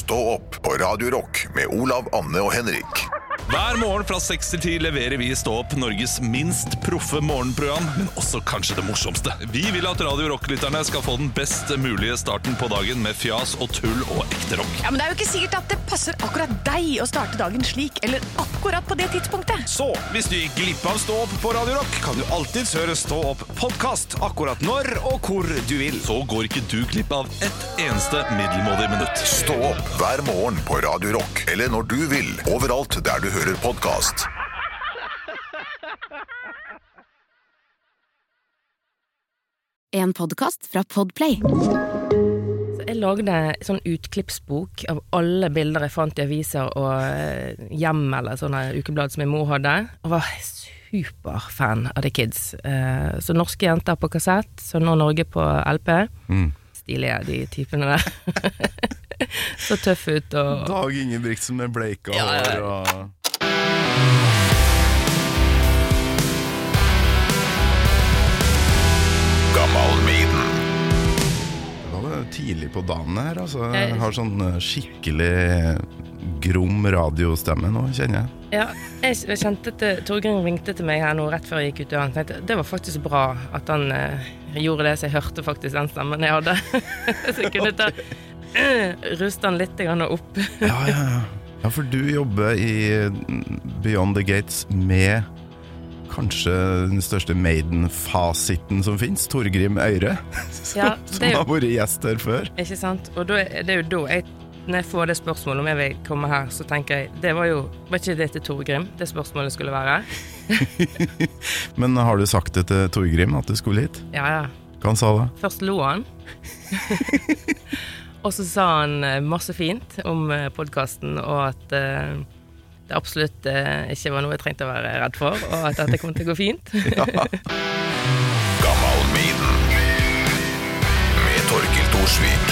Stå opp på Radio Rock med Olav, Anne og Henrik. Hver morgen fra 6 til 10 leverer vi i Stå opp Norges minst proffe morgenprogram, men også kanskje det morsomste. Vi vil at Radio Rock-lytterne skal få den best mulige starten på dagen med fjas og tull og ekte rock. Ja, men det er jo ikke sikkert at det passer akkurat deg å starte dagen slik, eller akkurat på det tidspunktet. Så, hvis du gikk glipp av Stå opp på Radio Rock, kan du alltid høre Stå opp podcast akkurat når og hvor du vil. Så går ikke du glipp av et eneste middelmådig minutt. Stå opp hver morgen på Radio Rock, eller når du vil, overalt der du hører podcast. En podcast fra Podplay. Jeg lagde sånn utklippsbok av alle bilder jeg fant i aviser og hjem eller sånne ukeblad som min mor hadde, og var superfan av The Kids. Så norske jenter på kassett, så nå Norge på LP. Stilige, de typene der. Så tøff ut. Og Dag Ingebrigtsen med bleika hår og... Gammal Maiden. Det var det tidlig på dagen her, altså. Jeg har sånn skikkelig grom radiostemme nå, kjenner jeg. ja, jeg kjente at Torgrim ringte til meg her nå rett før jeg gikk ut døren. Jeg tenkte, det var faktisk bra at han gjorde det, så jeg hørte faktisk den stemmen jeg hadde. Så jeg kunne ruste han litt opp. Ja, for du jobber i Beyond the Gates med kanskje den største Maiden-fasiten som finnes, Torgrim Øyre, som har vært gjest her før. Ikke sant? Og det er jo da når jeg får det spørsmålet om jeg vil komme her, så tenker jeg, var ikke det til Torgrim, det spørsmålet skulle være. Men har du sagt det til Torgrim at du skulle hit? Ja. Hva han sa da? Først lo han. Og så sa han masse fint om podcasten, og at det absolutt ikke var noe jeg trengte å være redd for, og at dette kom til å gå fint. Gammal Maiden med Torkild Thorsvik.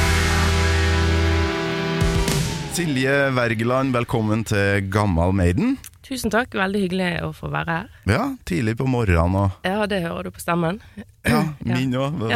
Silje Wergeland, velkommen til Gammal Maiden. Tusen takk, veldig hyggelig å få være her. Ja, tidlig på morgenen. Ja, det hører du på stemmen. Ja, min også.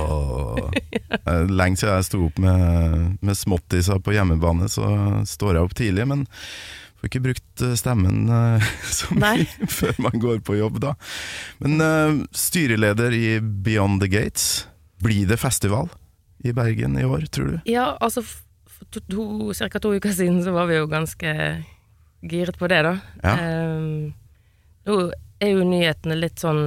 Lenge siden jeg sto opp med småttiser på hjemmebane, så står jeg opp tidlig, men får ikke brukt stemmen så mye før man går på jobb da. Men styreleder i Beyond the Gates, blir det festival i Bergen i år, tror du? Ja, altså cirka 2 uker siden så var vi jo ganske giret på det da. Ja. Nå jo nyhetene litt sånn,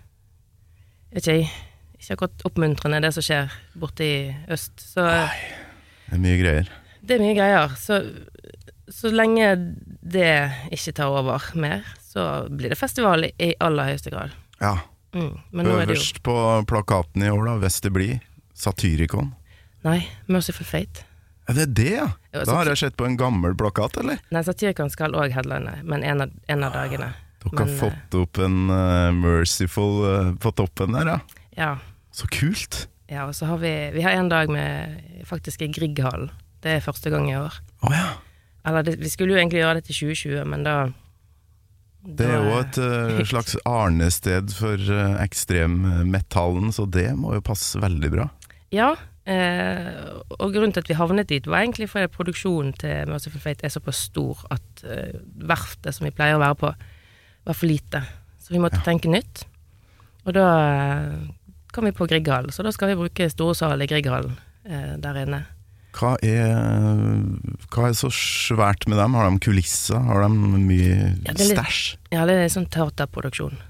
ikke akkurat oppmuntrende det som skjer borte i øst. Så, det mye greier. Det mye greier, så lenge det ikke tar over mer, så blir det festival i aller høyeste grad. Ja. Men øverst på plakaten i år da, hvis det blir Satyricon? Nei, Merciful Fate. Er det det, ja? Da har jeg sett på en gammel plakat, eller? Nei, Satyricon skal også headline, men en av dagene. Dere har fått opp en Merciful på toppen der, ja? Ja. Så kult! Ja, og så har vi har en dag med faktisk i Grieghallen. Det er første gang i år. Ja. Eller vi skulle jo egentlig gjøre det til 2020, men da... Det er jo et slags arnested for ekstremmetallen, så det må jo passe veldig bra. Ja, og grunnen til at vi havnet dit var egentlig fordi produksjonen til Merciful Fate er såpass stor at verftet som vi pleier å være på var for lite. Så vi måtte tenke nytt. Og da kom vi på Grieghallen, så da skal vi bruke store sal i Grieghallen der inne. Hva er så svært med dem? Har de kulisser? Har de mye stæsj? Ja, det er sånn teaterproduksjon.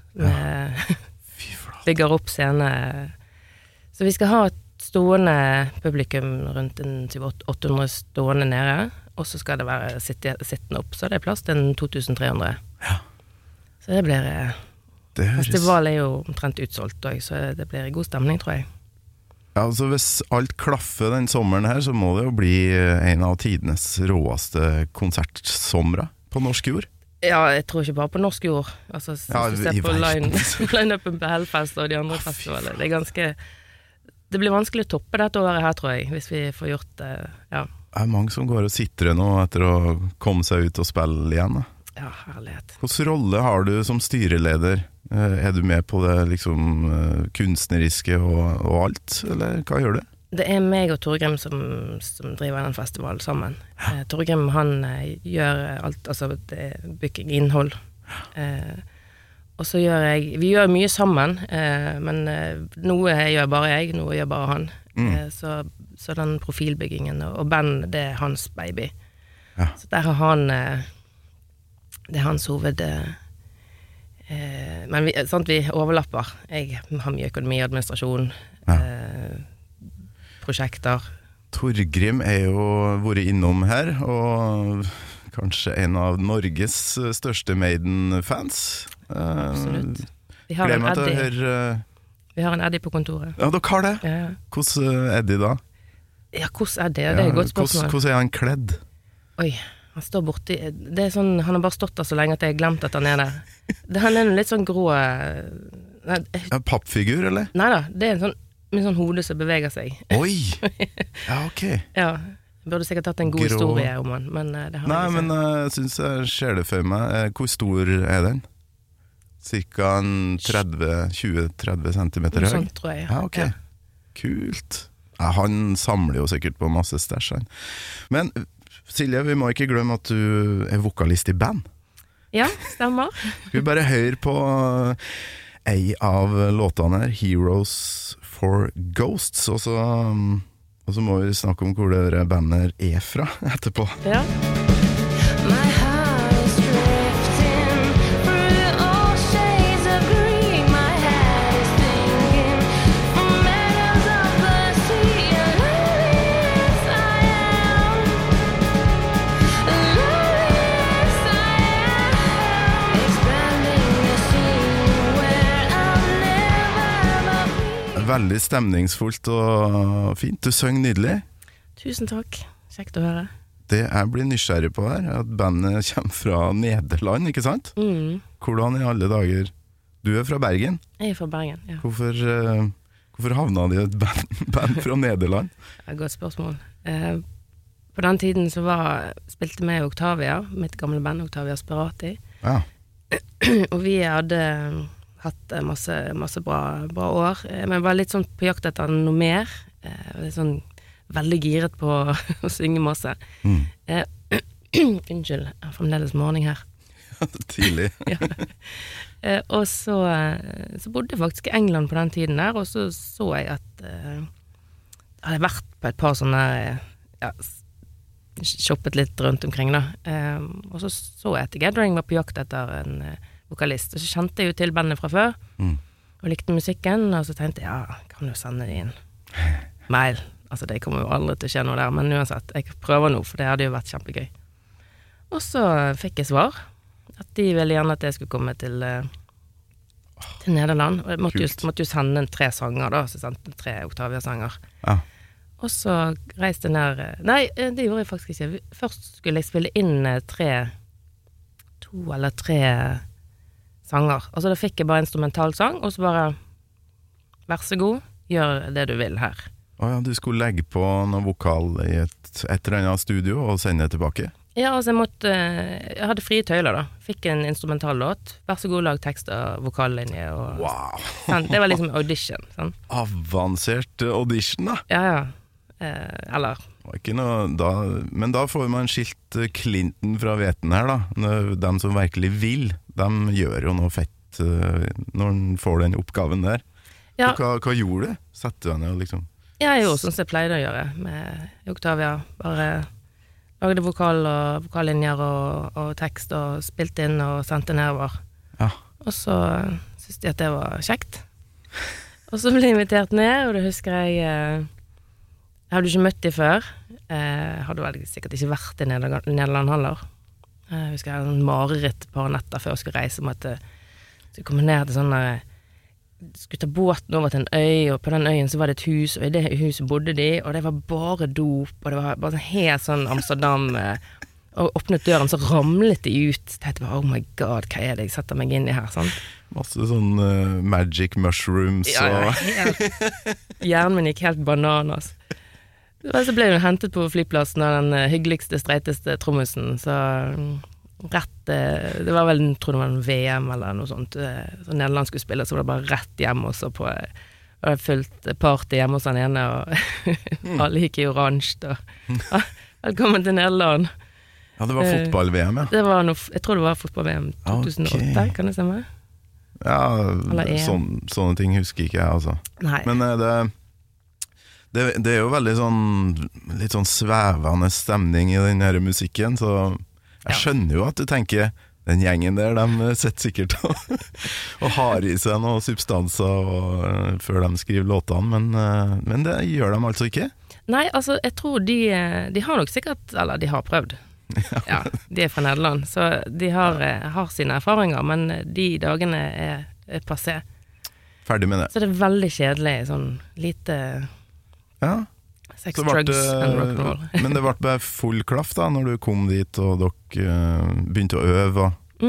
Bygger opp scene. Så vi skal ha et stående publikum rundt 800 stående nede, og så skal det være sittende opp, så det er plass til 2300. Ja. Så det blir... Festival er jo omtrent utsolgt også, så det blir god stemning, tror jeg. Ja, altså hvis alt klaffer den sommeren her, så må det jo bli en av tidenes råeste konsertsomre på norsk jord. Ja, jeg tror ikke bare på norsk jord. Altså, hvis du ser på line-upen på Hellfest og de andre festivaler, det er ganske... Det blir vanskelig å toppe dette året her, tror jeg, hvis vi får gjort det, ja. Det er mange som går og sitter nå etter å komme seg ut og spille igjen, da. Ja, herlighet. Hvilken rolle har du som styreleder? Er du med på det liksom kunstneriske og alt, eller hva gjør du? Det meg og Torgrim som driver den festivalen sammen. Torgrim, han gjør alt, altså booking, innhold. Og så vi gjør mye sammen, men noe gjør bare jeg, noe gjør bare han. Så den profilbyggingen og band, det hans baby. Ja. Så der har han, det hans hoved... men vi overlapper. Jeg har mye økonomi og administrasjon, prosjekter. Torgrim jo vært innom her, og kanskje en av Norges største Maiden-fans. Absolutt. Vi har en Eddie. Vi har en Eddie på kontoret. Ja, dere har det? Ja. Hvordan Eddie da? Ja, hvordan det? Det et godt spørsmål. Hvordan han kledd? Oi, han står borti... Det sånn, han har bare stått der så lenge at jeg har glemt at han der. Han litt sånn grå... Pappfigur, eller? Neida, det en sånn med sånn hode som beveger seg. Oi! Ja, ok. Ja, jeg burde sikkert hatt en god historie om han, men det har jeg ikke. Men jeg synes jeg ser det for meg. Hvor stor den? Cirka 20-30 centimeter høy? Sånn tror jeg. Ja, ok. Ja. Kult. Ja, han samler jo sikkert på masse stæsj. Men Silje, vi må ikke glemme at du vokalist i band. Ja, stemmer. Skal vi bare høre på en av låtene her, Heroes for Ghosts, og så må vi snakke om hvor det bandet fra etterpå. Ja. Veldig stemningsfullt og fint. Du søng nydelig. Tusen takk. Kjekt å høre. Det jeg blir nysgjerrig på her, at bandet kommer fra Nederland, ikke sant? Hvordan i alle dager? Du fra Bergen? Jeg fra Bergen, ja. Hvorfor havna de et band fra Nederland? Det et godt spørsmål. På den tiden så spilte vi Octavia, mitt gamle band Octavia Sperati. Ja. Og vi hadde... hatt masse bra år, men var litt sånn på jakt etter noe mer, litt sånn veldig giret på å synge masse. Unnskyld, jeg har fremdeles morgen her. Tidlig. Ja. Og så bodde jeg faktisk i England på den tiden der, og så jeg at jeg hadde vært på et par sånne, shoppet litt rundt omkring da, og så jeg at Gathering var på jakt etter en vokalist, og så kjente jeg jo til bandet fra før, og likte musikken, og så tenkte jeg, kan du sende det inn? Mail. Altså, det kommer jo aldri til å skje noe der, men uansett, jeg prøver nå, for det hadde jo vært kjempegøy. Og så fikk jeg svar, at de ville gjerne at jeg skulle komme til Nederland, og jeg måtte jo sende 3 sanger da, så jeg sendte 3 Octavia-sanger. Ja. Og så reiste jeg ned, nei, det gjorde jeg faktisk ikke. Først skulle jeg spille inn 2 eller 3 sanger. Altså da fikk jeg bare instrumentalsang, og så bare, vær så god, gjør det du vil her. Ja, du skulle legge på noe vokal i et eller annet studio og sende det tilbake? Ja, altså jeg hadde frie tøyler da. Fikk en instrumentallåt, vær så god, lag tekst og vokallinje. Og, wow! Det var liksom audition. Sånn. Avansert audition da? Ja. Eller... Ikke noe, men da får man skilt Clinton fra veten her da. De som virkelig vil, de gjør jo noe fett når de får den oppgaven der. Ja. Hva gjorde du? Satte du henne liksom? Jeg gjorde sånn som jeg pleide å gjøre med Octavia. Bare lagde vokal og vokallinjer og tekst og spilte inn og sendte nedover. Ja. Og så syntes de at det var kjekt. Og så ble jeg invitert ned, og det husker jeg hadde ikke møtt de før. Jeg hadde vel sikkert ikke vært i Nederland heller. Jeg husker jeg hadde en mareritt et par netter før jeg skulle reise, om at jeg skulle komme ned til sånn der, skulle ta båten over til en øy, og på den øyen så var det et hus, og i det huset bodde de, og det var bare dop, og det var bare helt sånn Amsterdam, og åpnet døren, så ramlet de ut. Jeg tenkte bare, oh my god, hva er det jeg setter meg inn i her, sånn? Masse sånn magic mushrooms. Ja. Hjernen min gikk helt bananas. Så ble hun hentet på flyplassen av den hyggeligste, streiteste trommisen, så det var vel, jeg tror det var en VM eller noe sånt, så Nederland skulle spille, så var det bare rett hjem også på det fullt party hjemme hos han ene, og alle gikk i oransje, og velkommen til Nederland. Ja, det var fotball-VM, ja. Jeg tror det var fotball-VM 2008, kan det stemme? Ja, sånne ting husker ikke jeg, altså. Nei. Men det jo veldig sånn, litt sånn svevende stemning i den her musikken, så jeg skjønner jo at du tenker, den gjengen der, de sitter sikkert og har i seg noen substanser før de skriver låtene, men det gjør de altså ikke. Nei, altså, jeg tror de har nok sikkert, eller de har prøvd. Ja, de fra Nederland, så de har sine erfaringer, men de dagene er passé. Ferdig med det. Så det veldig kjedelig, sånn lite sex, drugs and rock'n'roll. Men det ble bare full klaff da, når du kom dit, og dere begynte å øve.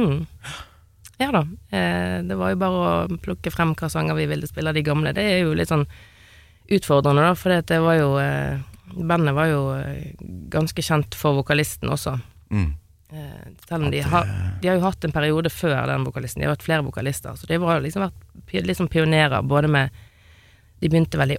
Ja da, det var jo bare å plukke frem hva sanger vi ville spille, de gamle. Det jo litt sånn utfordrende da, for det var jo bandet var jo ganske kjent for vokalisten også. Selv om de har jo hatt en periode før den vokalisten. De har hatt flere vokalister, så de har liksom vært liksom pionerer, både med de begynte vel i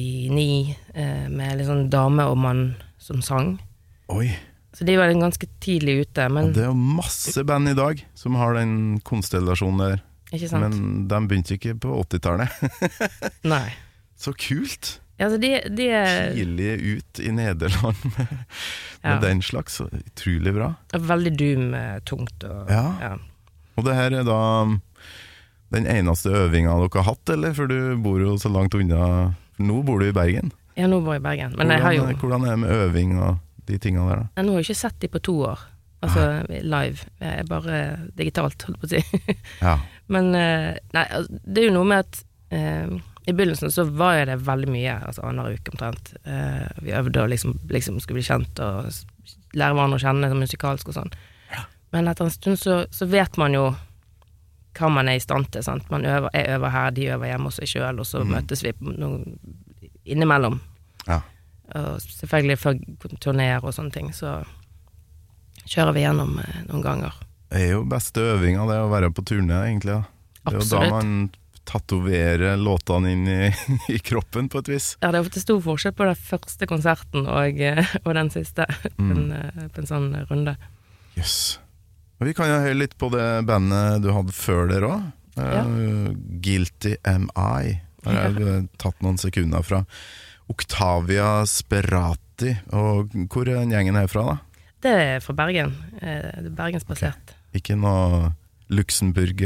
89 med liksom dame og mann som sang. Oi. Så de var ganske tidlig ute, men det jo masse band i dag som har den konstellasjonen der. Ikke sant? Men de begynte ikke på 80-tallet. Nei. Så kult. Ja, så de tidlig ut i Nederland med den slags, så utrolig bra. Veldig doom-tungt. Ja. Og det her da den eneste øvinga dere har hatt, eller? For du bor jo så langt unna. Nå bor du i Bergen. Ja, nå bor jeg i Bergen. Men hvordan det med øving og de tingene der da? Nå har jeg ikke sett de på 2 år. Altså live. Jeg bare digitalt, holdt på å si. Ja. Men nei, det jo noe med at i begynnelsen så var det veldig mye, altså annenhver uke omtrent. Vi øvde og liksom skulle bli kjent og lære hverandre å kjenne musikalsk og sånn. Men etter en stund så vet man jo hva man i stand til, sant? Jeg øver her, de øver hjemme hos seg selv, og så møtes vi innimellom. Ja. Og selvfølgelig før turnéer og sånne ting, så kjører vi gjennom noen ganger. Det jo beste øvinga, det å være på turné egentlig. Da. Det jo da man tatoverer låtene inn i kroppen på et vis. Ja, det ofte stor forskjell på den første konserten og den siste på en sånn runde. Yes. Og vi kan jo høre litt på det bandet du hadde før der også. Guilty Am I. Jeg har tatt noen sekunder fra Octavia Sperati. Og hvor den gjengen herfra da? Det fra Bergen. Det Bergensbasert. Okay. Ikke noe Luxemburg?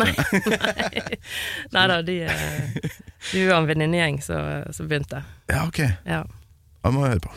Nei da, de var en venninnegjeng som begynte. Ja, ok. Ja. Da må jeg høre på.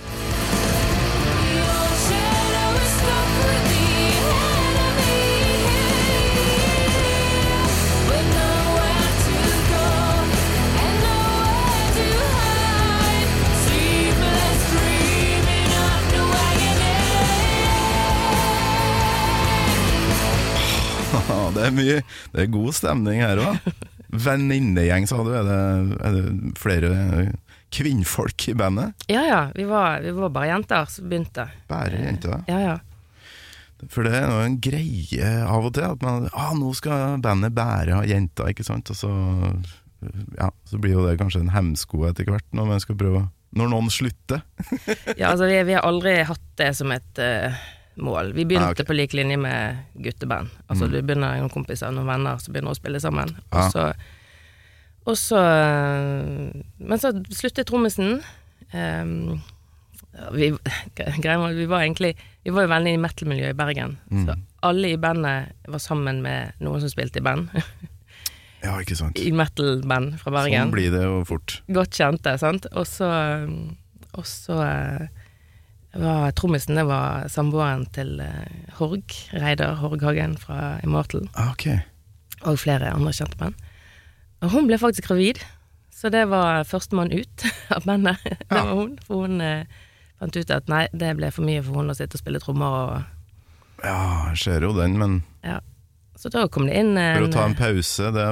Det god stemning her også. Venninnegjeng, sa du. Er det flere kvinnfolk i bandet? Ja, vi var bare jenter som begynte. Bare jenter? Ja. For det noe en greie av og til, at man, nå skal bandet bare ha jenter, ikke sant? Og så blir jo det kanskje en hemsko etter hvert, når noen slutter. Ja, altså vi har aldri hatt det som et mål. Vi begynte på lik linje med gutteband. Altså du begynner noen kompiser, noen venner som begynner å spille sammen. Og så men så sluttet trommisen. Vi var jo veldig i metal-miljø i Bergen. Så alle i bandet var sammen med noen som spilte i band. Ja, ikke sant. I metal-band fra Bergen. Sånn blir det jo fort. Godt kjente, sant? Og så var trommisen, det var samboeren til Reidar Horghagen fra Immortal. Ok. Og flere andre kjente band. Og hun ble faktisk gravid, så det var førstemann ut av bandet. Det var hun, for hun fant ut at nei, det ble for mye for hun å sitte og spille trommer. Ja, jeg ser jo den, men ja. Så da kom det inn for å ta en pause, det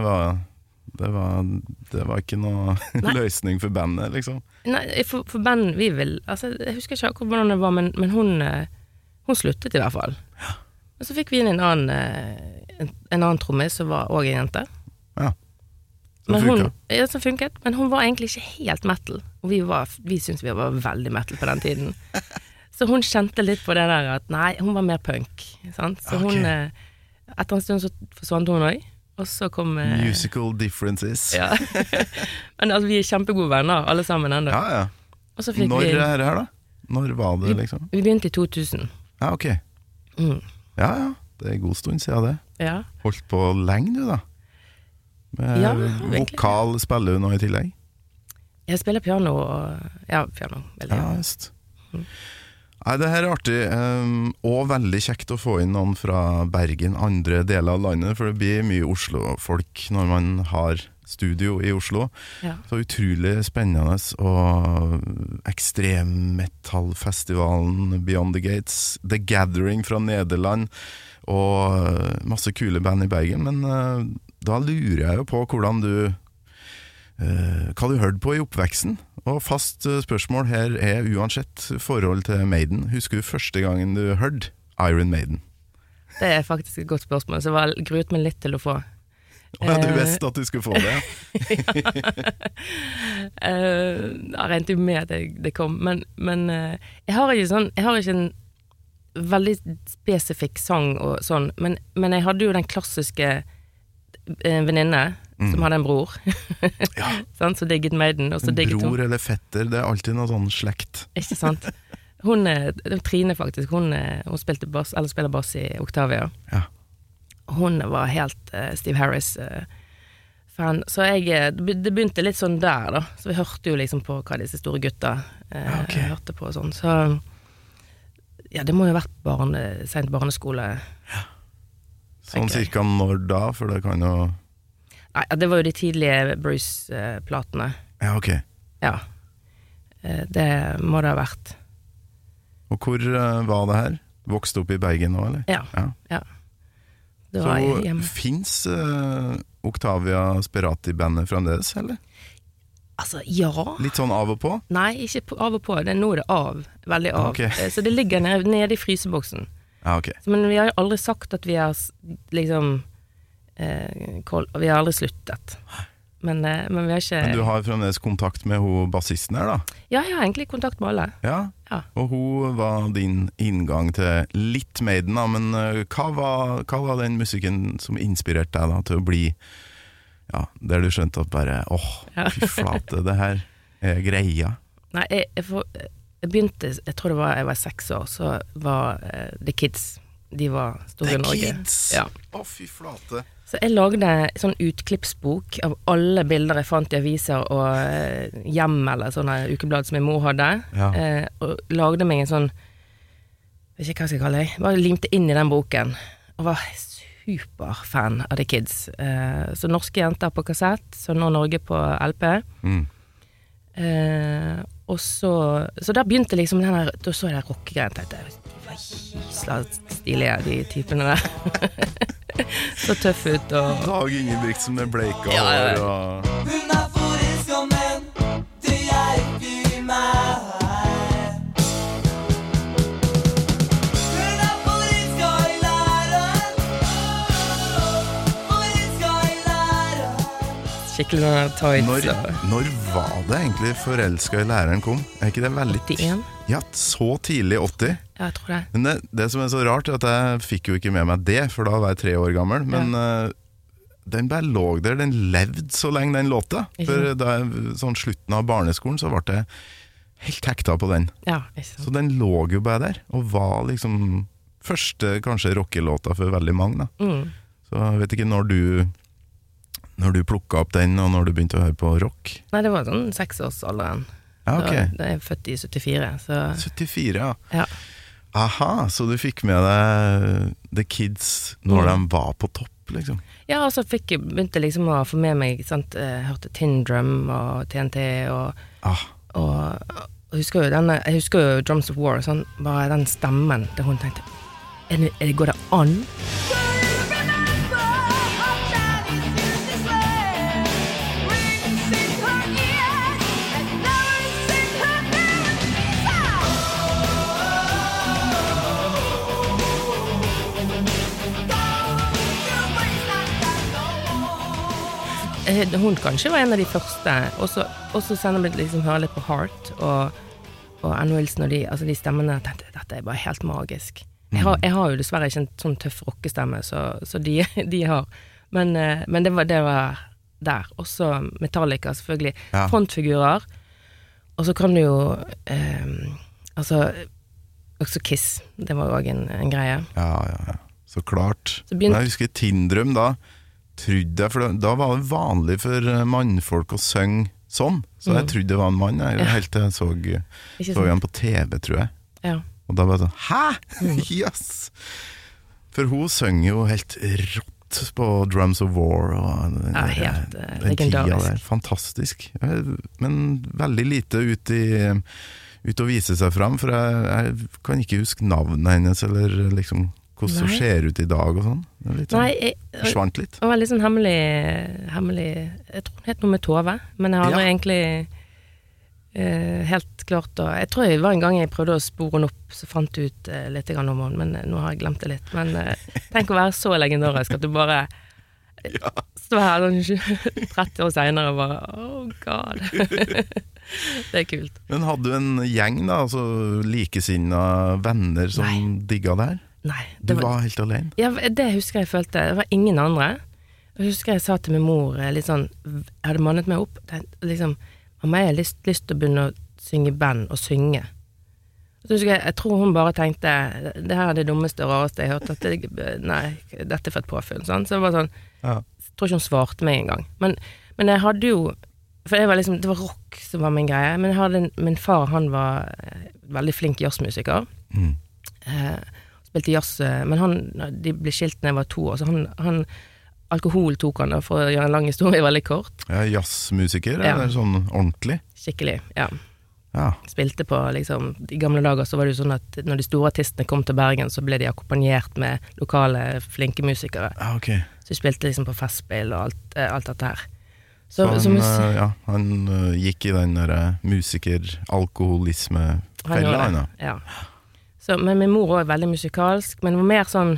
var ikke noe løsning for bandet, liksom. Nei, for band vi vil, altså, jeg husker ikke akkurat hvordan det var, men hun sluttet i hvert fall. Ja. Og så fikk vi inn en annen trommis som var også en jente. Ja. Som funket, men hun var egentlig ikke helt metal. Og vi syntes vi var veldig metal på den tiden. Så hun kjente litt på det der at nei, hun var mer punk. Sant? Så hun, etter en stund så forsvant hun også. Og så kom Musical differences. Ja. Men altså, vi kjempegode venner, alle sammen enda. Ja. Og så fikk Når er det her da? Når var det liksom? Vi begynte i 2000. Ja, ok. Ja, det er en god stund siden det. Ja. Holdt på lenge du da? Med vokal spiller du nå i tillegg? Jeg spiller piano piano. Veldig. Ja, just. Nei, det her er artig, og veldig kjekt å få inn noen fra Bergen, andre deler av landet, for det blir mye Oslo-folk når man har studio i Oslo. Ja. Så utrolig spennende, og ekstremmetallfestivalen Beyond the Gates, The Gathering fra Nederland, og masse kule band i Bergen, men da lurer jeg jo på hvordan hva du hørte på i oppveksten, og fast spørsmål her er uansett forhold til Maiden. Husker du første gangen du hørte Iron Maiden? Det er faktisk et godt spørsmål, så jeg gruet meg litt til å få. Du visste at du skulle få det? Jeg regnet jo med at det kom, men jeg har ikke en veldig spesifikk sang og sånn, men jeg hadde jo den klassiske venninne som hadde en bror sånn, så digget Maiden og så digget bror eller fetter, det er alltid noe sånn slekt ikke sant Trine faktisk, hun spilte bass eller spiller bass i Octavia hun var helt Steve Harris fan, så det begynte litt sånn der da, så vi hørte jo liksom på hva disse store gutta hørte på og sånn, så det må jo ha vært sent barneskole sånn cirka når da, for det kan jo Nei, det var jo de tidlige Bruce-platene. Ja, ok. Ja, det må det ha vært. Og hvor var det her? Vokste opp i Bergen nå, eller? Ja. Det var så finnes Octavia Sperati-bandet fremdeles, eller? Altså, ja. Litt sånn av og på? Nei, ikke av og på. Nå er det av. Veldig av. Okay. Så det ligger nede i fryseboksen. Ja, ok. Men vi har jo aldri sagt at vi har liksom vi har aldri sluttet men vi har ikke Men du har fremdeles kontakt med hun bassisten her da? Ja, jeg har egentlig kontakt med alle ja. Og hun var din inngang til litt Maiden da, men hva var den musikken som inspirerte deg da til å bli der du skjønte at bare fy flate, det her er greia Nei, jeg begynte, jeg tror jeg var 6 år så var The Kids de var store i Norge The Kids? Fy flate Så jeg lagde sånn utklippsbok av alle bilder jeg fant i aviser og hjem eller sånne ukeblad som min mor hadde og lagde meg en sånn vet ikke hva jeg skal kalle det bare limte inn i den boken og var superfan av The Kids så norske jenter på kassett så nå Norge på LP og så der begynte liksom den her da så jeg den rockegreien tenkte jeg de var gysla stilige de typene der så tøff ut og Dag Ingebrigtsen med bleika hår og Hun er forelska, men det er ikke i meg Hun er forelska i læreren Forelska i læreren skikkelig sånn tights Når var det egentlig forelska i læreren kom? Er ikke det veldig 81? Ja, så tidlig 80 Ja, jeg tror det Men det som er så rart er at jeg fikk jo ikke med meg det For da var jeg 3 år gammel Men den bare lå der, den levde så lenge den låta For da sånn slutten av barneskolen så ble det helt hekta på den Så den lå jo bare der Og var liksom første kanskje rockelåta for veldig mange da. Så jeg vet ikke når du plukket opp den og når du begynte å høre på rock Nei, det var sånn 6-årsalderen Ja, ok. Da er jeg født i 74 så... 74, ja Aha, så du fikk med deg The Kids når de var på topp, liksom? Ja, og så begynte jeg liksom å få med meg sant, hørte Tin Drum og TNT og jeg husker jo Drums of War sånn, bare den stemmen der hun tenkte går det an? Hun kanskje var en av de første, og så sender vi liksom høre litt på Heart, og Ann Wilson og de stemmene, jeg tenkte, dette bare helt magisk. Jeg har jo dessverre ikke en sånn tøff rockestemme, så de har. Men det var der. Også Metallica, selvfølgelig. Ja. Frontfigurer. Og så kan du jo også Kiss. Det var jo også en greie. Ja. Så klart. Men jeg husker Tindrøm da, trodde jeg, for da var det vanlig for mannfolk å synge sånn. Så jeg trodde det var en mann. Helt til jeg så han på TV, tror jeg. Ja. Og da var det sånn, hæ? Yes! For hun synger jo helt rått på Drums of War og helt legendarisk. Fantastisk. Men veldig lite ut å vise seg fram, for jeg kan ikke huske navnet hennes, eller liksom hvordan det ser ut i dag og sånn. Forsvant litt. Det var litt sånn hemmelig, jeg tror det het noe med Tove, men jeg har aldri egentlig helt klart, og jeg tror det var en gang jeg prøvde å spore henne opp, så fant jeg ut litt om henne, men nå har jeg glemt det litt. Men tenk å være så legendarisk at du bare står her 30 år senere og bare, oh god. Det kult. Men hadde du en gjeng da, altså likesinnede venner som digget der? Nei. Du var helt alene? Ja, det husker jeg følte. Det var ingen andre. Jeg husker jeg sa til min mor litt sånn, jeg hadde mannet meg opp, liksom, mamma, jeg har lyst til å begynne å synge i band og synge. Så jeg tror hun bare tenkte, det her er det dummeste og rareste jeg hørte, nei, dette for et påfunn, sånn. Så det var sånn, jeg tror ikke hun svarte meg en gang. Men jeg hadde jo, for jeg var liksom, det var rock som var min greie, men jeg hadde, min far, han var veldig flink jazzmusiker. Spilte jazz, men de ble skilt når jeg var 2 år, så han alkohol tok han da, for å gjøre en lang historie veldig kort. Ja, jazzmusiker, eller sånn ordentlig? Skikkelig, ja. Spilte på, liksom, i gamle dager så var det jo sånn at når de store artistene kom til Bergen, så ble de akkompagnert med lokale flinke musikere. Okay. Så de spilte liksom på festspill og alt dette her. Så han gikk i den der musiker-alkoholisme-fella. Ja. Så, men min mor var veldig musikalsk, men det var mer sånn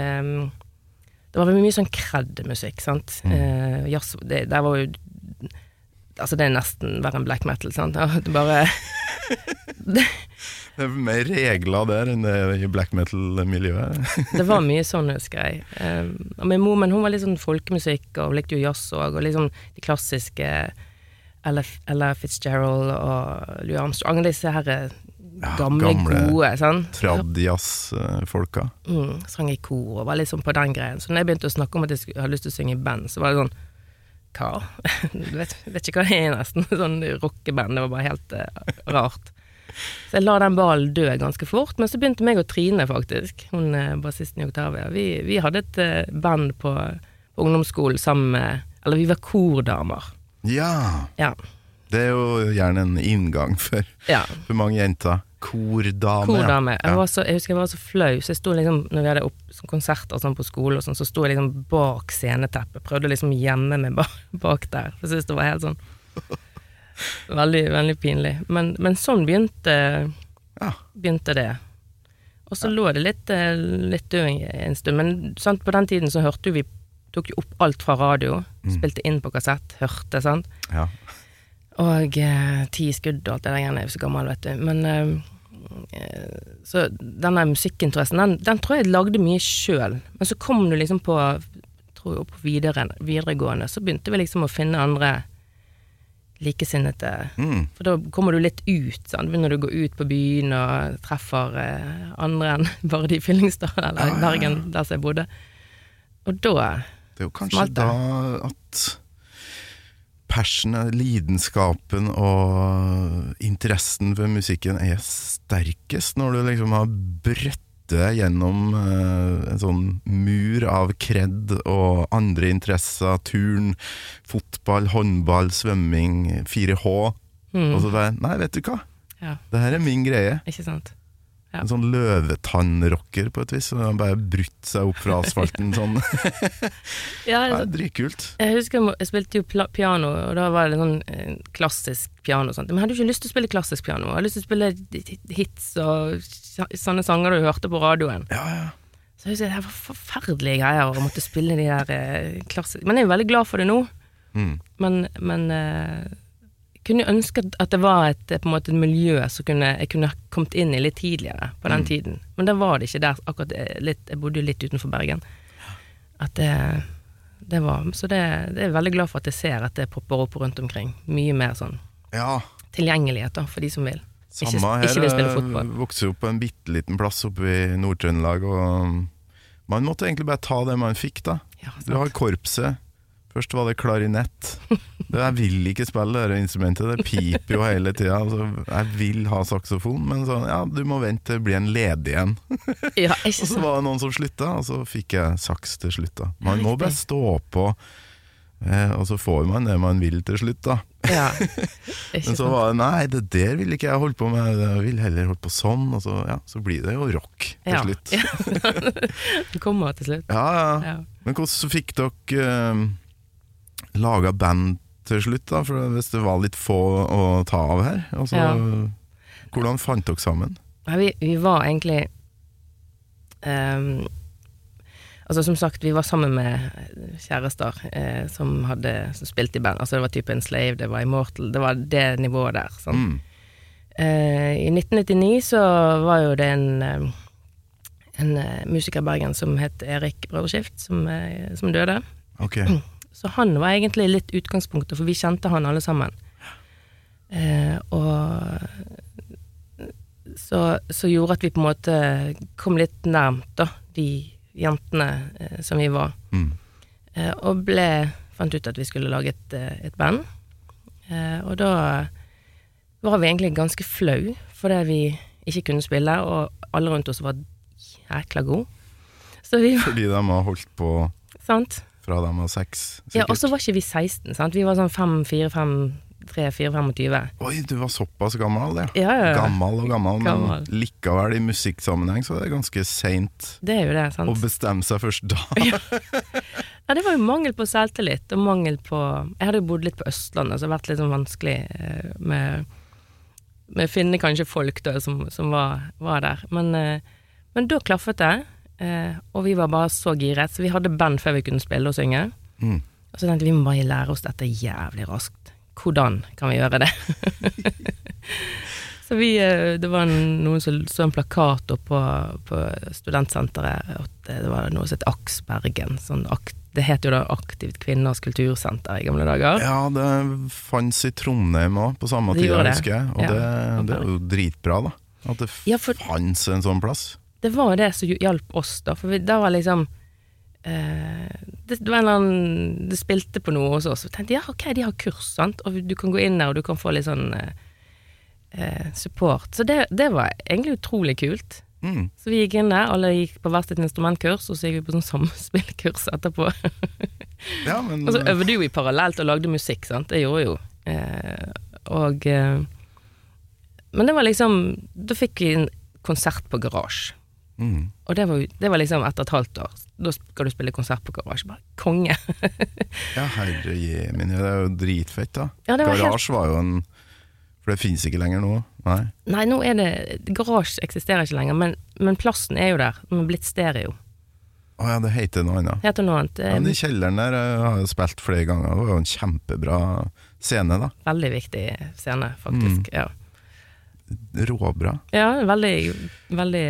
det var mye sånn kredd-musikk, sant? Jazz, det var jo altså det er nesten verre enn black metal, sant? Det bare det er mer regler der enn det i black metal-miljøet. Det var mye sånn, husker jeg. Og min mor, men hun var litt sånn folkemusikk, og likte jo jazz og liksom de klassiske Ella Fitzgerald og Louis Armstrong, disse her gamle gode, sånn. Trad-jazz-folka. Sang i kor og var liksom på den greien. Så når jeg begynte å snakke om at jeg hadde lyst til å synge i band, så var det sånn, hva? Du vet ikke hva det er nesten, sånn rockeband, det var bare helt rart. Så jeg la den ballen dø ganske fort, men så begynte meg og Trine faktisk, hun bassisten i Octavia. Vi hadde et band på ungdomsskolen sammen med, eller vi var kordamer. Ja. Det er jo gjerne en inngang for mange jenter. Kordame. Jeg husker jeg var så flau, så jeg stod liksom, når vi hadde konserter sånn på skole og sånn, så stod jeg liksom bak sceneteppet, prøvde liksom gjemme meg bak der. Jeg synes det var helt sånn veldig, veldig pinlig. Men sånn begynte det. Og så lå det litt død en stund, men sant, på den tiden så hørte vi, tok jo opp alt fra radio, spilte inn på kassett, hørte, sant? Ja. Og 10 skudd og alt det der igjen, jeg er jo så gammel, vet du. Men så denne musikkinteressen, den tror jeg lagde mye selv. Men så kom du liksom på, tror jeg, på videregående, så begynte vi liksom å finne andre likesinnete. For da kommer du litt ut, sant? Begynner du å gå ut på byen og treffer andre enn bare de i Fyllingstad, eller i Bergen, der som jeg bodde. Og da det er jo kanskje da at passionen, lidenskapen og interessen for musikken er sterkest når du liksom har brøtt deg gjennom en sånn mur av kredd og andre interesser, turn, fotball, håndball, svømming, 4H, og så bare, nei, vet du hva? Det her er min greie. Ikke sant? En sånn løvetannrocker på et vis, og han bare brutt seg opp fra asfalten sånn. Det er dritkult. Jeg husker jeg spilte jo piano, og da var det sånn klassisk piano og sånt. Men jeg hadde jo ikke lyst til å spille klassisk piano, jeg hadde lyst til å spille hits og sånne sanger du hørte på radioen. Så jeg husker det var forferdelige greier å måtte spille de der klassiske, men jeg er jo veldig glad for det nå. Men jeg kunne ønske at det var på en måte et miljø som jeg kunne kommet inn i litt tidligere på den tiden. Men det var det ikke der, akkurat jeg bodde jo litt utenfor Bergen. At det var, så det er jeg veldig glad for at jeg ser at det popper opp rundt omkring. Mye mer sånn tilgjengelighet da, for de som vil. Samme ikke vil spille her, fotball. Vokste opp på en bitteliten plass oppe i Nord-Trøndelag, og man måtte egentlig bare ta det man fikk da. Ja, Du har korpset. Først var det klarinett. Jeg vil ikke spille det instrumentet, det piper jo hele tiden. Altså, jeg vil ha saksofon, men sånn, du må vente til det blir en ledig igjen. Ja, og så var det noen som slutta, og så fikk jeg saks til slutt da. Man må bare stå på, og så får man det man vil til slutt da. Ja. Men så var det, nei, det der vil ikke jeg holde på med, jeg vil heller holde på sånn, og så blir det jo rock til slutt. Ja. Det kommer til slutt. Ja. Men hvordan fikk dere laget band til slutt da, for hvis det var litt få å ta av her, altså, hvordan fant dere sammen? Vi var egentlig altså som sagt, vi var sammen med kjærester som spilte i band, altså det var type Enslaved, det var Immortal, det var det nivået der sånn. I 1999 så var jo det en musiker i Bergen som het Erik Brødreskift som døde. Ok. Så han var egentlig litt utgangspunktet, for vi kjente han alle sammen. Og så gjorde at vi på en måte kom litt nærmt da, de jentene som vi var. Og fant ut at vi skulle lage et band. Og da var vi egentlig ganske flau, fordi vi ikke kunne spille, og alle rundt oss var jækla gode. Fordi de har holdt på... Sant? Fra de var 6, sikkert. Ja, og så var ikke vi 16, sant? Vi var sånn 3, 4, 25. Oi, du var såpass gammel, ja. Ja. Gammel, men likevel i musikksammenheng så er det ganske sent. Det er jo det, sant? Å bestemme seg først da. Ja, det var jo mangel på selvtillit, og mangel på... Jeg hadde jo bodd litt på Østlandet, så det har vært litt sånn vanskelig med å finne kanskje folk da, som var der. Men da klaffet det. Og vi var bare så giret, så vi hadde band før vi kunne spille og synge. Og så tenkte vi må bare lære oss dette jævlig raskt. Hvordan kan vi gjøre det? Så det var noen som så en plakat opp på studentsenteret, at det var noe som het Aks Bergen. Det heter jo da Aktivt Kvinners Kultursenter i gamle dager. Ja, det fanns i Trondheim også, på samme tid, husker jeg. Og det er jo dritbra da, at det fanns en sånn plass. Det var det som hjalp oss da, for det var liksom det var en eller annen det spilte på noe hos oss, og tenkte, ok, de har kurs, sant? Og du kan gå inn der og du kan få litt sånn support, så det var egentlig utrolig kult. Så vi gikk inn der, alle gikk på hvert et instrumentkurs, og så gikk vi på sånn samspillkurs etterpå. Og så øvde jo vi parallelt og lagde musikk, sant? Det gjorde jo men det var liksom, da fikk vi en konsert på garasje. Og det var liksom etter et halvt år. Da skal du spille konsert på garasje. Bare konge. Ja, herre jemin, det er jo dritfett da. Ja, garasje var jo for det finnes ikke lenger nå. Nei, nå er det, garasje eksisterer ikke lenger, men plassen er jo der. Den er blitt stereo. Ja, det heter noe annet. Men i kjelleren der har jeg spilt flere ganger. Det var jo en kjempebra scene da. Veldig viktig scene, faktisk, ja. Råbra. Ja, veldig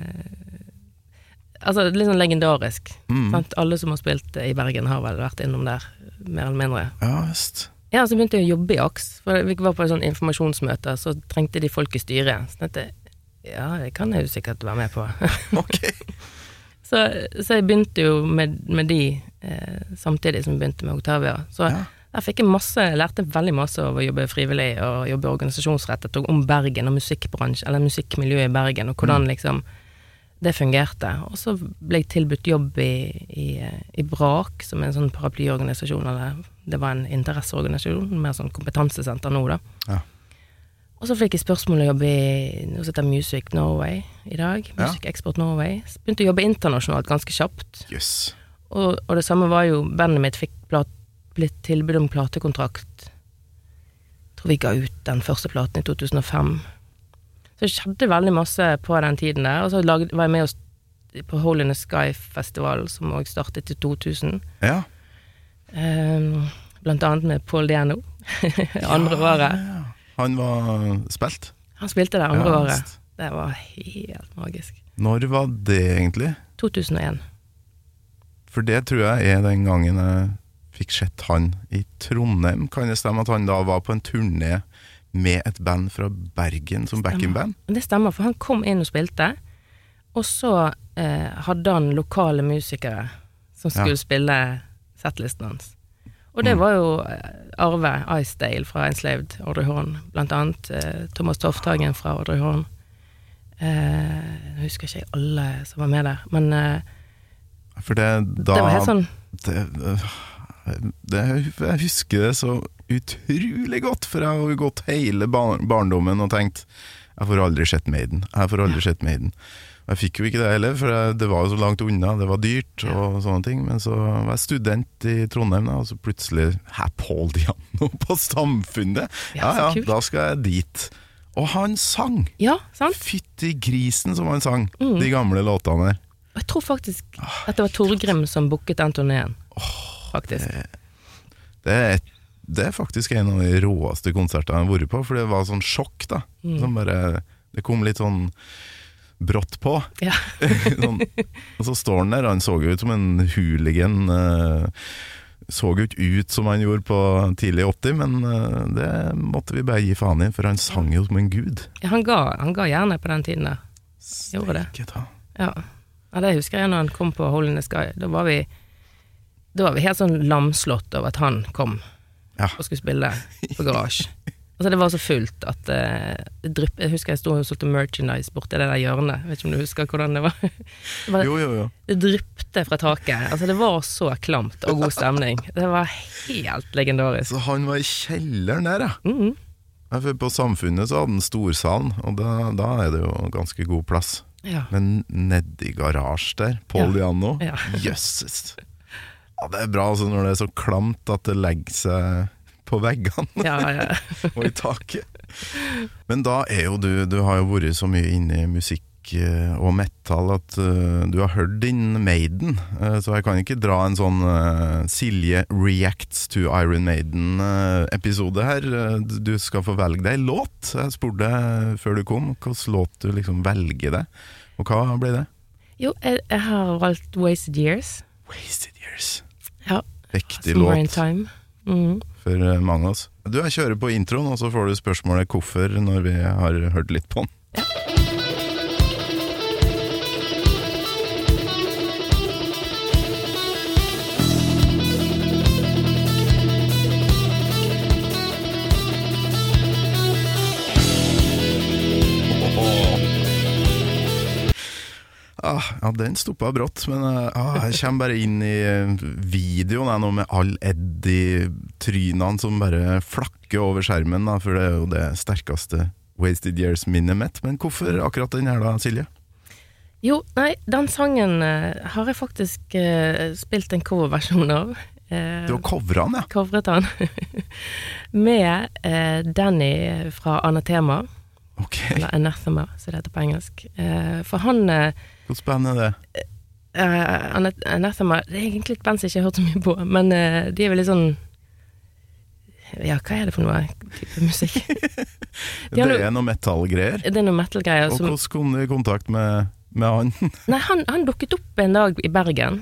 altså litt sånn legendarisk. Alle som har spilt i Bergen har vel vært innom der, mer eller mindre. Ja, just. Ja, så begynte jeg å jobbe i AKS, for vi var på en sånn informasjonsmøte, så trengte de folk i styret. Så tenkte ja, det kan jeg jo sikkert være med på. Ok. Så jeg begynte jo med de samtidig som jeg begynte med Octavia. Så der fikk jeg lærte veldig masse av å jobbe frivillig og jobbe organisasjonsrettet og om Bergen og musikkbransje, eller musikkmiljøet i Bergen, og hvordan liksom det fungerte. Og så ble jeg tilbudt jobb i BRAK, som er en sånn paraplyorganisasjon, eller det var en interesseorganisasjon, mer sånn kompetansesenter nå da. Ja. Og så fikk jeg spørsmål å jobbe i noe som heter Music Norway i dag, Music Export Norway. Så begynte å jobbe internasjonalt ganske kjapt. Yes. Og det samme var jo, bandet mitt fikk blitt tilbud om platekontrakt. Jeg tror vi ga ut den første platen i 2005. Så det skjedde veldig masse på den tiden der, og så var jeg med oss på Hole in the Sky Festival, som også startet i 2000. Ja. blant annet med Paul Diano, andre året. Han var spilt? Han spilte det andre året. Det var helt magisk. Når var det egentlig? 2001. For det tror jeg den gangen jeg fikk sett han i Trondheim. Kan det stemme at han da var på en turné med et band fra Bergen som backing-band? Det stemmer, for han kom inn og spilte, og så hadde han lokale musikere som skulle spille settlisten hans. Og det var jo Arve Icedale fra Enslaved Audrey Horne, blant annet Thomas Tofthagen fra Audrey Horne. Nå husker ikke jeg alle som var med der, men for det var helt sånn jeg husker det så utrolig godt, for jeg har jo gått hele barndommen og tenkt jeg får aldri sett Maiden. Jeg fikk jo ikke det heller, for det var jo så langt unna, det var dyrt og sånne ting, men så var jeg student i Trondheim da, og så plutselig Paul Diano på Samfunnet. Ja, da skal jeg dit. Og han sang. Ja, sant? Fytti grisen som han sang, de gamle låtene der. Jeg tror faktisk at det var Torgrim som booket den turneen, faktisk. Det faktisk en av de råeste konsertene jeg har vært på, for det var sånn sjokk da, som bare, det kom litt sånn brått på. Ja. Sånn, og så står han der, han så jo ut som en hooligan, så jo ikke ut som han gjorde på tidlig 80, men det måtte vi bare gi faen i, for han sang jo som en gud. Ja, han ga gjerne på den tiden der. Gjorde det. Ja, det husker jeg når han kom på Hole in the Sky. Da var vi helt sånn lamslått over at han kom og skulle spille på Garage. Altså det var så fullt at jeg husker jeg stod og solgte merchandise borte i det der hjørnet. Jeg vet ikke om du husker hvordan det var. Jo. Det dryppte fra taket. Altså det var så klamt og god stemning. Det var helt legendarisk. Så han var i kjelleren der, For på Samfunnet så hadde han storsalen, og da det jo ganske god plass. Ja. Men nedi garasje der, Paul Diano, jøsses. Ja, det bra altså, når det så klamt at det legger seg på veggene og i taket. Men da jo du har jo vært så mye inne i musikk og metal at du har hørt din Maiden, så jeg kan ikke dra en sånn Silje Reacts to Iron Maiden episode her. Du skal få velge deg en låt. Jeg spurte før du kom hvilken låt du liksom velger deg, og hva ble det? Jo, jeg har valgt Wasted Years. Wasted Years. Ja. Vektig låt. Somewhere in Time. For mange av oss. Jeg kjører på introen, og så får du spørsmålet hvorfor når vi har hørt litt på den. Ja, den stoppet brått, men jeg kommer bare inn i videoen nå med all Eddie-trynene som bare flakker over skjermen, da, for det jo det sterkeste Wasted Years-minnet mitt. Men hvorfor akkurat den her da, Silje? Jo, nei, den sangen har jeg faktisk spilt en coverversjon av. Du har covret den, ja? Covret den. Med Danny fra Anathema. Okay. Eller Anathema, så det heter på engelsk. For han... Hvor spennende det? Anathema, det egentlig et band som jeg ikke har hørt så mye på, men de veldig sånn... Ja, hva det for noe type musikk? Det noe metal-greier? Det noe metal-greier. Og hvordan kom du i kontakt med han? Nei, han dukket opp en dag i Bergen.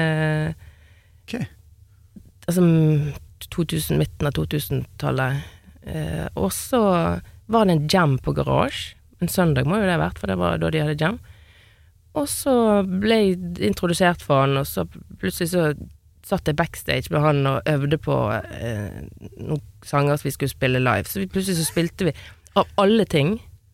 Ok. Altså midten av 2000-tallet. Og så var det en jam på Garage. En søndag må jo det ha vært, for det var da de hadde jam. Og så ble jeg introdusert for han, og så plutselig så satt jeg backstage med han og øvde på noen sanger som vi skulle spille live. Så plutselig så spilte vi, av alle ting,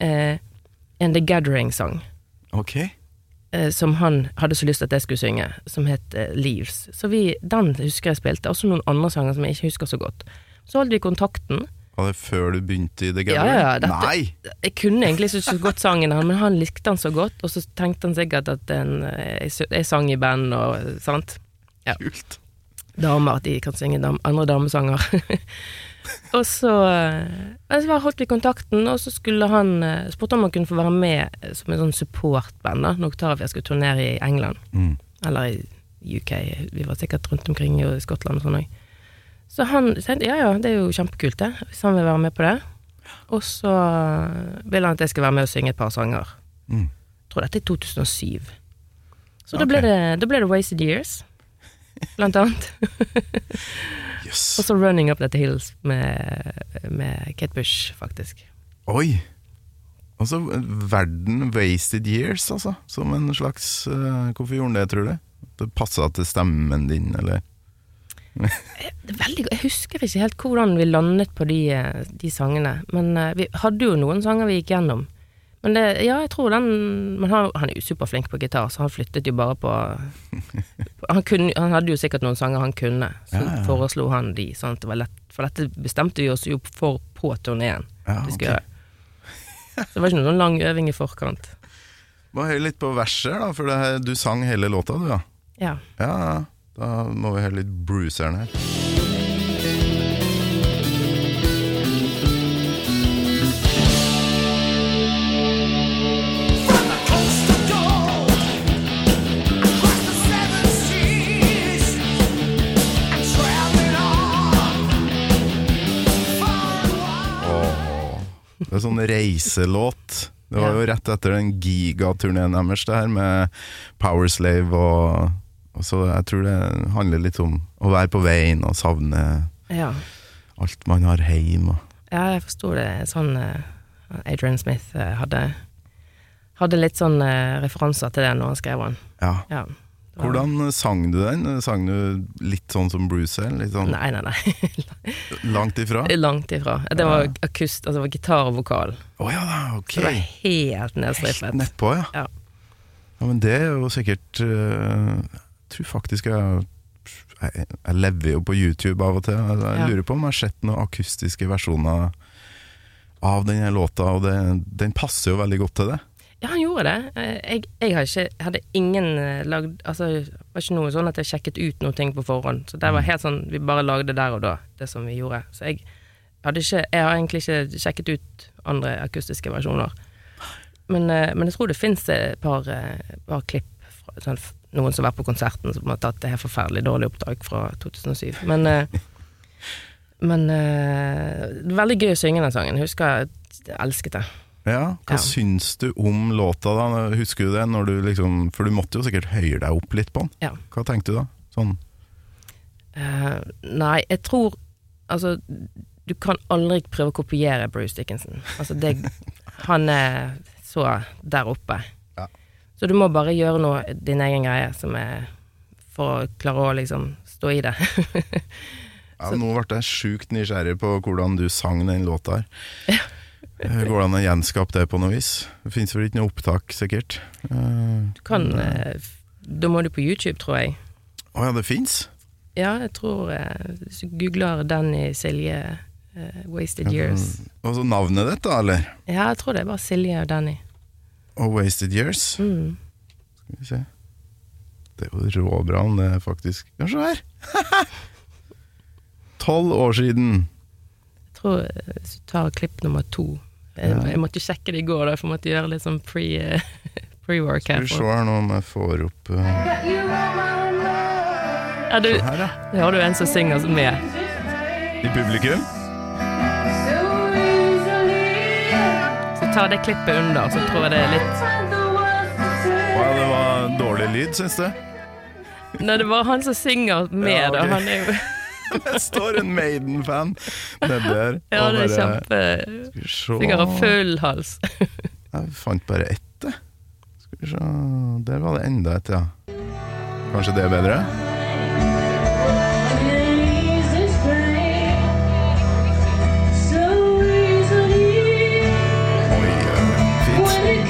en The Gathering-sang. Ok. Som han hadde så lyst til at jeg skulle synge, som het Leaves. Så den husker jeg spilte, også noen andre sanger som jeg ikke husker så godt. Så holdt vi kontakten. Var det før du begynte i The Gathering? Ja, Nei! Jeg kunne egentlig ikke så godt sangen, men han likte den så godt, og så tenkte han sikkert at jeg sang i band og sånt. Ja. Kult. Damer, at de kan synge andre damesanger. Og så holdt vi kontakten, og så skulle han spurte om han kunne få være med som en sånn supportband da, når Octavia skulle turnere i England, eller i UK. Vi var sikkert rundt omkring i Skottland og sånn også. Så han tenkte, ja, det jo kjempekult det, hvis han vil være med på det. Og så ville han at jeg skal være med og synge et par sanger. Jeg tror dette 2007. Så da ble det Wasted Years, blant annet. Yes. Og så Running Up That Hills med Kate Bush, faktisk. Oi! Altså, verden Wasted Years, altså. Som en slags... hvorfor gjorde han det, tror du? Det passet til stemmen din, eller? Det veldig, jeg husker ikke helt hvordan vi landet på de sangene, men vi hadde jo noen sanger vi gikk gjennom. Men jeg tror men han jo superflink på gitar, så han flyttet jo bare på han hadde jo sikkert noen sanger han kunne, så foreslo han de, sånn at det var lett, for dette bestemte vi oss jo for på turneen. Okay. Så det var ikke noen lang øving i forkant. Bare hør litt på verset da, for du sang hele låta du, ja. Ja. Ja, da må vi høre litt Bruceren her. Det sånn reiselåt. Det var jo rett etter den gigaturneen deres det her med Powerslave og så jeg tror det handler litt om å være på veien og savne alt man har hjemme. Ja, jeg forstod det sånn Adrian Smith hadde litt sånn referanser til det når han skrev den. Ja. Hvordan sang du den? Sang du litt sånn som Bruce? Litt sånn... Nei. Langt ifra? Langt ifra. Det var akust, altså det var gitar og vokal. Ok. Så det var helt nedstrippet. Helt nedpå, ja. Ja, men det jo sikkert... jeg tror faktisk jeg lever jo på YouTube av og til. Jeg lurer på om jeg har sett noen akustiske versjoner av denne låta, og den passer jo veldig godt til det. Ja, han gjorde det. Jeg hadde ingen lagd, altså det var ikke noe sånn at jeg sjekket ut noe ting på forhånd, så det var helt sånn, vi bare lagde der og da, det som vi gjorde. Så jeg har egentlig ikke sjekket ut andre akustiske versjoner. Men jeg tror det finnes et par klipp fra, sånn, noen som var på konserten som har tatt det her forferdelig dårlig oppdrag fra 2007. Men veldig gøy å synge den sangen. Jeg husker jeg elsket det. Ja, hva syns du om låta da? Husker du det? Når du liksom, for du måtte jo sikkert høyre deg opp litt på den. Ja. Hva tenkte du da? Sånn? Nei, jeg tror altså, du kan aldri prøve å kopiere Bruce Dickinson. Altså, han så der oppe. Ja. Så du må bare gjøre noe din egen greie som for å klare å liksom stå i det. Ja, nå ble jeg sjukt nysgjerrig på hvordan du sang den låta her. Ja. Går det an å gjenskape det på noe vis? Det finnes vel ikke noe opptak, sikkert? Du kan, da må du på YouTube, tror jeg. Ja, det finnes? Ja, jeg tror, hvis du googler Danny Silje Wasted Years. Og så navnet ditt da, eller? Ja, jeg tror det bare Silje og Danny. Og Wasted Years? Skal vi se. Det jo råbra om det faktisk. Ja, så her! 12 år siden. Jeg tror, hvis du tar klipp nummer 2. Jeg måtte sjekke det i går da, for jeg måtte gjøre litt sånn pre-work her. Skal vi se her nå om jeg får opp... Ja, du har du en som synger med. I publikum? Så ta det klippet under, så tror jeg det litt... Ja, det var dårlig lyd, synes du? Nei, det var han som synger med, da. Han jo... Det står en Maiden-fan nede der. Ja, det kjempe... Synger av full hals. Jeg fant bare ett. Skal vi se... Der var det enda et, ja. Kanskje det bedre? Oi, fint.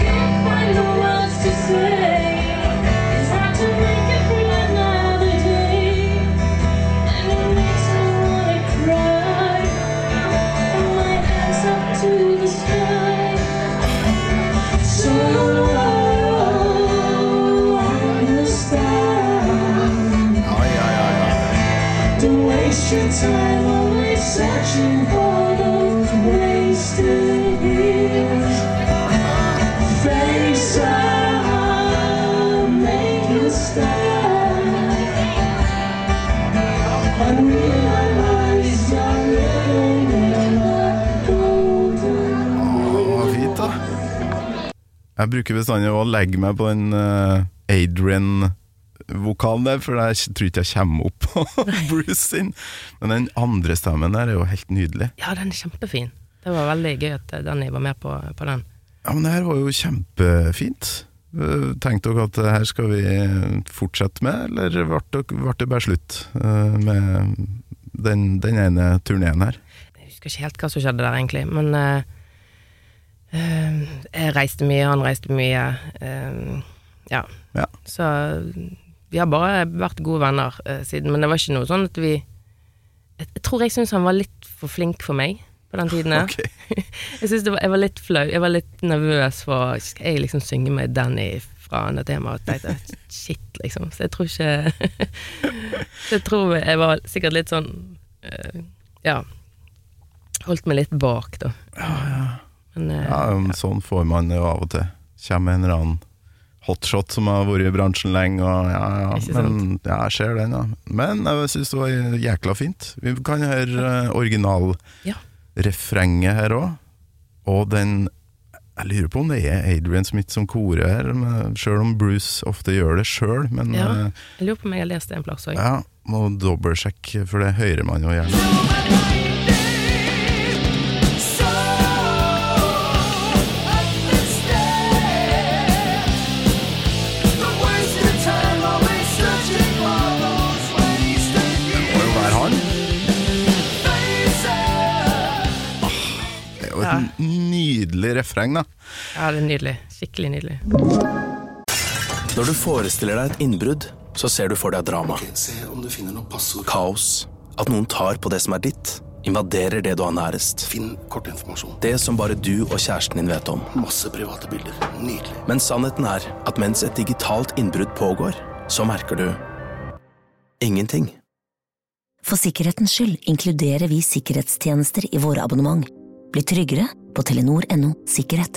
Jeg bruker bestandig å legge meg på den Adrian-vokalen der, for jeg tror ikke jeg kommer opp på Bruce sin. Men den andre stemmen der jo helt nydelig. Ja, den kjempefin. Det var veldig gøy at Danny var med på den. Ja, men det her var jo kjempefint. Tenkte dere at her skal vi fortsette med, eller ble det bare slutt med den ene turneen her? Jeg husker ikke helt hva som skjedde der egentlig, men jeg reiste mye, han reiste mye, ja. Så vi har bare vært gode venner siden, men det var ikke noe sånn at jeg tror jeg synes han var litt for flink for meg på den tiden. Okay. Jeg synes jeg var litt flau, jeg var litt nervøs for, skal jeg liksom synge med Danny fra andre tema, og tenkte, shit liksom, så jeg tror ikke, så jeg tror jeg var sikkert litt sånn, holdt meg litt bak da. Men, sånn får man jo av og til. Kommer en eller annen hotshot som har vært i bransjen lenge, og men jeg ser den da. Men jeg synes det var jækla fint. Vi kan høre originalrefrenget her også, og den, jeg lurer på om det Adrian Smith som korer her, selv om Bruce ofte gjør det selv, men jeg lurer på om jeg har lest det en plass også. Ja, må dobbeltsjekke, for det hører man jo gjerne. Nydelig refreng da. Ja, det nydelig. Skikkelig nydelig. Når du forestiller deg et innbrudd, så ser du for deg drama. Se om du finner noe passord. Kaos. At noen tar på det som ditt. Invaderer det du har nærest. Finn kortinformasjon. Det som bare du og kjæresten din vet om. Masse private bilder. Nydelig. Men sannheten at mens et digitalt innbrudd pågår, så merker du ingenting. For sikkerhetens skyld inkluderer vi sikkerhetstjenester i våre abonnement. Bli tryggere på Telenor.no sikkerhet.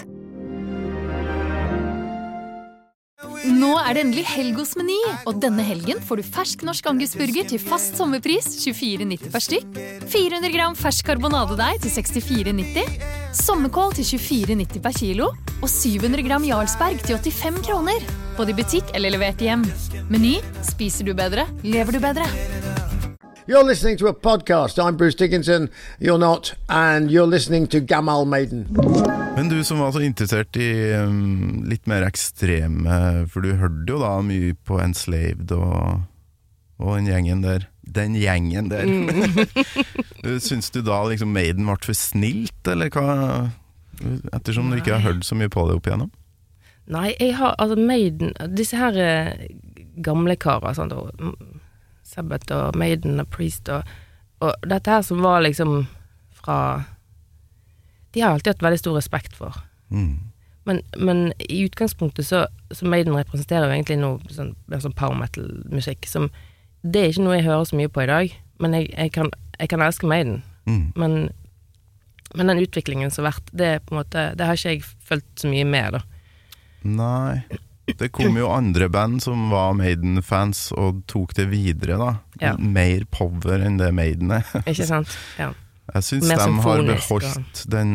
Nå det endelig helg hos Meny, og denne helgen får du fersk norsk angusburger til fast sommerpris 24,90 per stykk, 400 gram fersk karbonadedeig til 64,90, sommerkål til 24,90 per kilo, og 700 gram Jarlsberg til 85 kroner, både i butikk eller levert hjem. Meny, spiser du bedre, lever du bedre. You're listening to a podcast. I'm Bruce Dickinson, you're not, and you're listening to Gamal Maiden. Men du som var så interessert i litt mer ekstreme, for du hørte jo da mye på Enslaved og den gjengen der. Den gjengen der. Syns du da liksom Maiden ble for snilt, eller hva? Ettersom du ikke har hørt så mye på det opp igjennom? Nei, jeg har, altså Maiden, disse her gamle karer, sånn da, Sabbath og Maiden og Priest og dette her som var liksom fra de har alltid hatt veldig stor respekt for men i utgangspunktet så Maiden representerer jo egentlig noe sånn power metal musikk som det ikke noe jeg hører så mye på i dag men jeg kan elske Maiden men den utviklingen som har vært det på en måte, det har ikke jeg følt så mye med da. Nei det kom jo andre band som var Maiden-fans og tok det videre da. Mer power enn det Maiden Ikke sant? Ja. Jeg synes de har beholdt den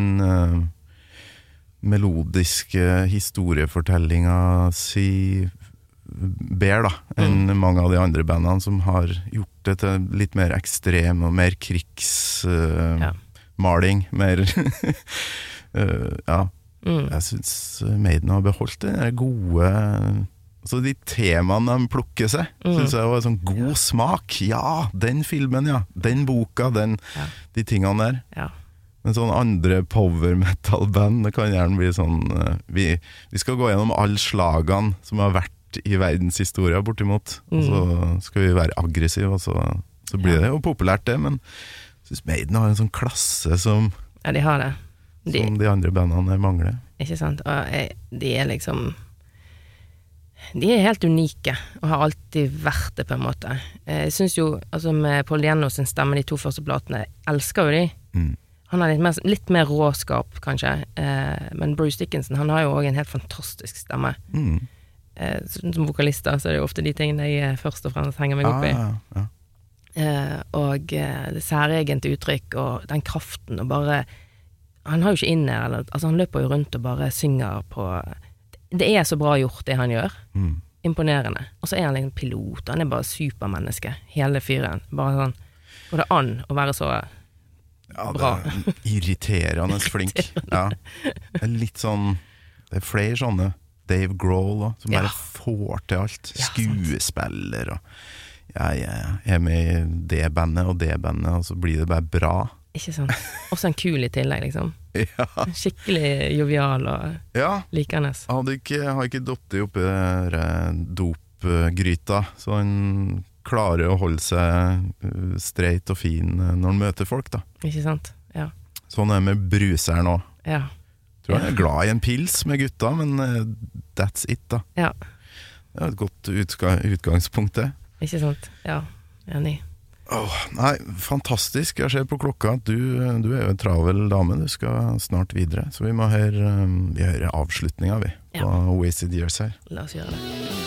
melodiske historiefortellingen si bedre da, enn mange av de andre bandene som har gjort det til litt mer ekstrem og mer krigsmaling, mer Jeg synes Maiden har beholdt det gode altså de temaene de plukker seg synes jeg var sånn god smak den filmen, den boka de tingene der men sånn andre power metal band det kan gjerne bli sånn vi skal gå gjennom alle slagene som har vært i verdenshistoria bortimot og så skal vi være aggressive og så blir det jo populært det men jeg synes Maiden har en sånn klasse som de har det som de andre bandene mangler ikke sant, og de liksom de helt unike og har alltid vært det på en måte jeg synes jo, altså med Paul Diano sin stemme de 2 første platene, elsker jo de han har litt mer råskap kanskje, men Bruce Dickinson han har jo også en helt fantastisk stemme som vokalister så det jo ofte de tingene jeg først og fremst henger meg opp i og det særegent uttrykk og den kraften og bare han har jo ikke inne, altså han løper jo rundt og bare synger på det så bra gjort det han gjør. Imponerende. Og så han liksom pilot, han bare supermenneske, hele fyren. Bare sånn, går det an å være så bra? Det irriterende flink. Ja. Det litt sånn, det flere sånne Dave Grohl også, som bare får til alt. Skuespiller og jeg med i det bandet og det bandet, og så blir det bare bra. Ikke sant? Også en kul i tillegg, liksom. Skikkelig jovial og likende. Jeg har ikke dottet oppi dopgryta, så han klarer å holde seg streit og fin når han møter folk, da. Ikke sant? Ja. Sånn med bruseren også. Ja. Tror han glad i en pils med gutta, men that's it, da. Ja. Det et godt utgangspunkt, det. Ikke sant? Ja, enig. Nei, fantastisk. Jeg ser på klokka at du jo en travel dame, du skal snart videre, så vi må høre avslutningen på Wasted Years her. La oss gjøre det.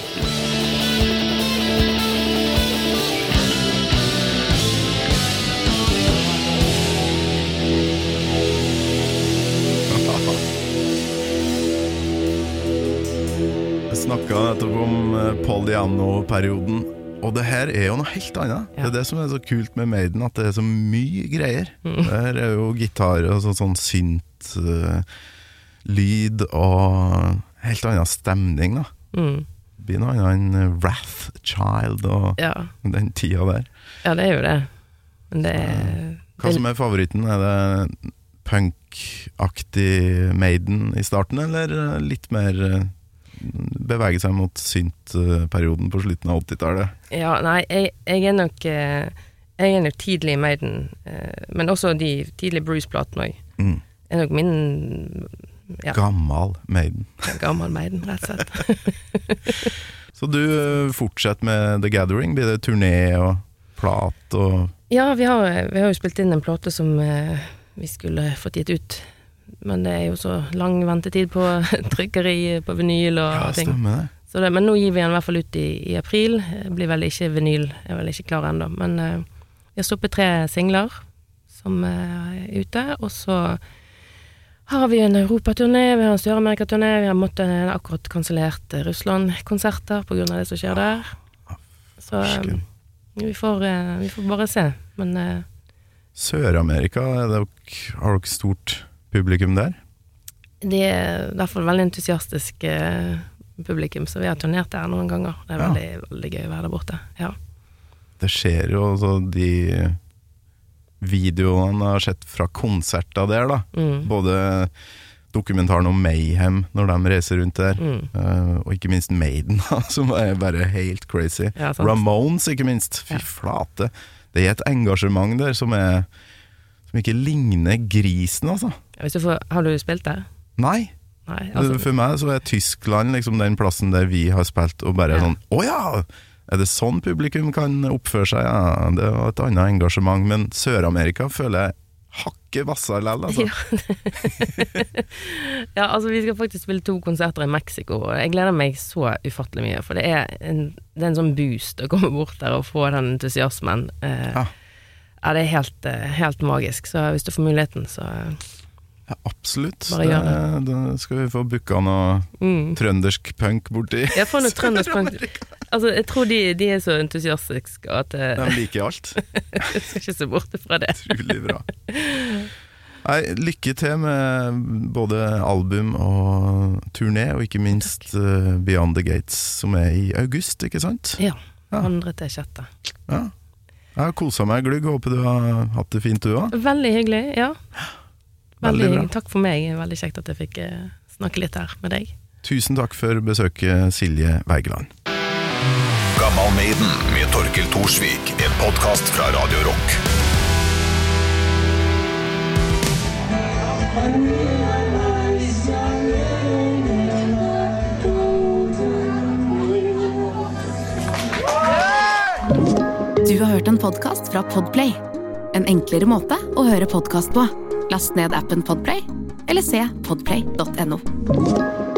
Jeg snakket nettopp om Paul Diano-perioden, og det her jo noe helt annet. Det det som så kult med Maiden, at det så mye greier. Det her jo gitar og sånn synt lyd og helt annen stemning da. Det blir noe annet enn Wrathchild og den tida der. Ja, det jo det. Men det Hva som favoritten? Det punk-aktig Maiden i starten, eller litt mer bevege seg mot synt-perioden på slutten av 80-tallet? Ja, nei, jeg nok tidlig Maiden, men også de tidlige Bruce-platene nok min Gammal Maiden. Gammal Maiden, rett og slett. Så du fortsetter med The Gathering? Blir det turné og plat? Og ja, vi har jo spilt inn en plate som vi skulle fått gitt ut, men det jo så lang ventetid på trykkeri, på vinyl og ting. Stemmer det. Så men nå gir vi den I hvert fall ut I april. Det blir vel ikke vinyl, jeg vel ikke klar enda. Men vi har stoppet 3 singler som ute, og så har vi en Europa-turné, vi har en Sør-Amerika-turné, vi har måttet akkurat kansellert Russland-konserter på grunn av det som skjer der. Så vi får bare se. Men Sør-Amerika, har dere stort publikum der? Det I hvert fall veldig entusiastisk publikum, så vi har turnert der noen ganger. Det veldig, veldig gøy å være der borte. Ja. Det skjer jo så de videoene har sett fra konserter der da. Både dokumentaren om Mayhem når de reiser rundt der, og ikke minst Maiden som bare helt crazy. Ja, Ramones ikke minst, fy flate. Det et engasjement der som ikke ligner grisen, altså. Har du spilt der? Nei. Altså, for meg så Tyskland liksom den plassen der vi har spilt, og bare sånn, åja, det sånn publikum kan oppføre seg? Ja, det var et annet engasjement, men Sør-Amerika føler jeg hakke vassar lell, altså. Ja, altså vi skal faktisk spille 2 konserter I Mexico, og jeg gleder meg så ufattelig mye, for det en sånn boost å komme bort der og få den entusiasmen. Ja, det helt magisk, så hvis du får muligheten, så ja, absolutt. Bare gjør det. Da skal vi få booka noe trøndersk punk borti. Jeg får noe trøndersk punk. Altså, jeg tror de så entusiastiske at de liker alt. Jeg skal ikke se borte fra det. Utrolig bra. Nei, lykke til med både album og turné, og ikke minst Beyond the Gates, som I august, ikke sant? Ja, 2.-6. Ja. Jeg har koset meg glugg, håper du har hatt det fint du også. Veldig hyggelig, ja. Veldig takk for meg, veldig kjekt at jeg fikk snakke litt her med deg. Tusen takk for besøket, Silje Wergeland. Gammal Maiden med Torkel Thorsvik, en podcast fra Radio Rock. Du har hørt en podcast fra Podplay. En enklere måte å høre podcast på. Last ned appen Podplay, eller se podplay.no.